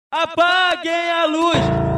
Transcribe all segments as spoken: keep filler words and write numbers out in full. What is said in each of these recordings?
Apaguem a luz.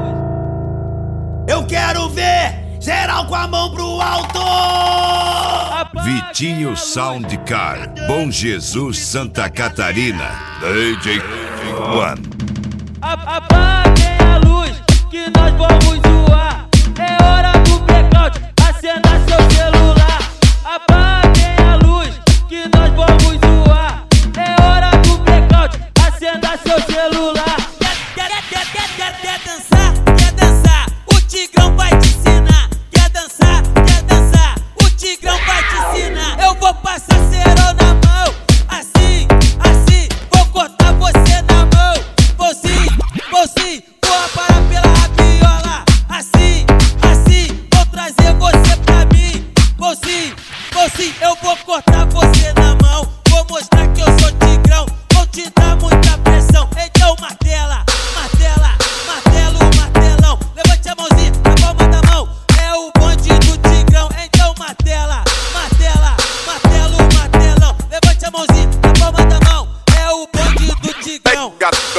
Eu quero ver geral com a mão pro alto. Apaguem Vitinho Soundcar, Bom Jesus, Santa Catarina, D J One. Apaguem a luz, que nós vamos zoar. É hora do blackout, acenda seu celular. Apaguem a luz, que nós vamos zoar. É hora do blackout, acenda seu celular. Quer, quer, quer, quer, quer, quer dançar? Quer dançar? O Tigrão vai te ensinar. Quer dançar? Quer dançar? O Tigrão vai te ensinar. Eu vou passar cerol na mão, assim, assim. Vou cortar você na mão, vou sim, vou sim. Vou aparar pela rabiola, assim, assim. Vou trazer você pra mim, vou sim, vou sim. Eu vou cortar você na mão, vou mostrar que eu sou Tigrão. Vou te dar muita pressão, então martela. Martela, martelo, martelão. Levante a mãozinha na palma da mão. É o bonde do Tigrão. Então martela, martela, martelo, martelão. Levante a mãozinha na palma da mão. É o bonde do Tigrão.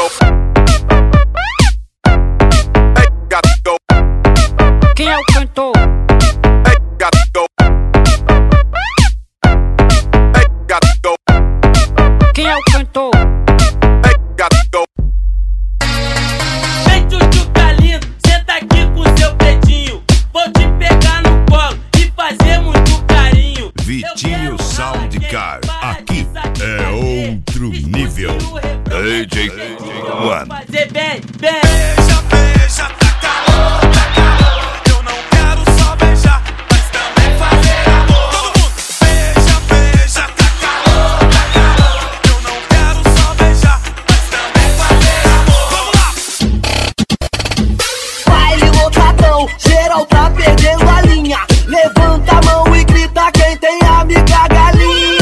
Quem é o cantor? Quem é o cantor? Vem, tchutchuca lindo, senta aqui com seu dedinho. Vou te pegar no colo e fazer muito carinho. Vitinho Soundcar, aqui é outro nível. D J One. Fazer bem, bem. Beija, beija, tá calor, tá calor. Eu não quero só beijar, mas também fazer amor. Todo mundo. Beija, beija, tá calor, tá calor. Eu não quero só beijar, mas também fazer amor. Vamos lá. Baile lotadão, geral tá perdendo a linha. Levanta a mão e grita quem tem amiga galinha.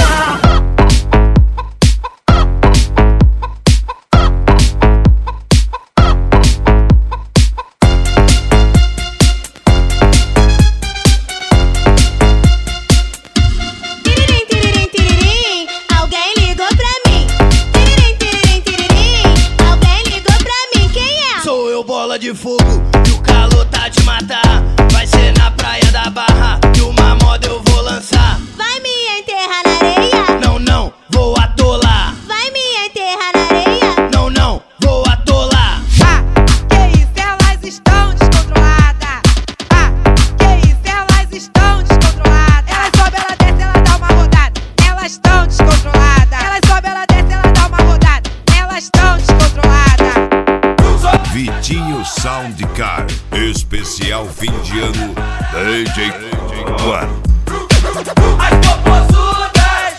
Tiririm, tiririm, tiririm, alguém ligou pra mim. Tiririm, tiririm, tiririm, alguém ligou pra mim. Quem é? Sou eu, bola de fogo, e o calor tá de matar. Vai ser na praia da Barra, e uma moda eu vou lançar. Vai me enterrar na areia? Não, não, vou atolar. Vai me enterrar na areia? Não, não, vou atolar. Ah, que isso, elas estão descontroladas. Ah, que isso, elas estão descontroladas. Elas sobe, ela desce, ela dá uma rodada. Elas estão descontroladas. Elas sobe, ela desce, ela dá uma rodada. Elas estão descontroladas. Vitinho Soundcar, especial fim de ano, D J One. As popozudas,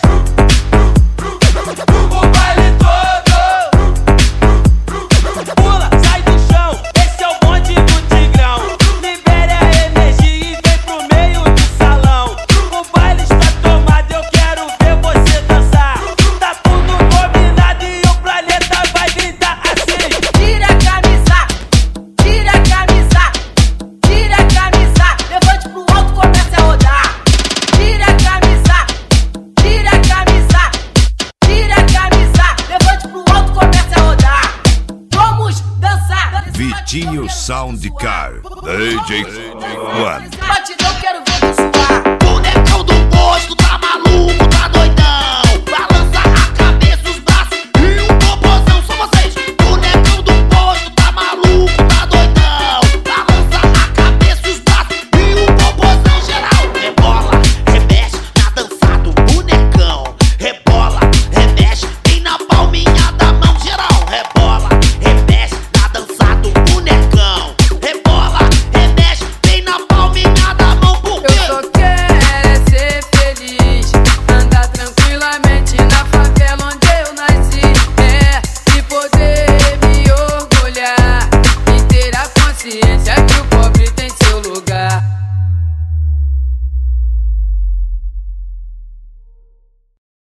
o baile todo. Pula, sai do chão, esse é o bonde do Tigrão. Libere a energia e vem pro meio do salão. O baile está tomado, eu quero ver você dançar. Tá tudo combinado e o planeta vai gritar assim. Tira a camisa, tira a camisa, tira a camisa. Levante pro alto, comece a rodar. Tira a camisa, tira a camisa, tira a camisa. Levante pro alto, comece a rodar. Vamos dançar. Vitinho Soundcar, D J One. Batidão, quero ver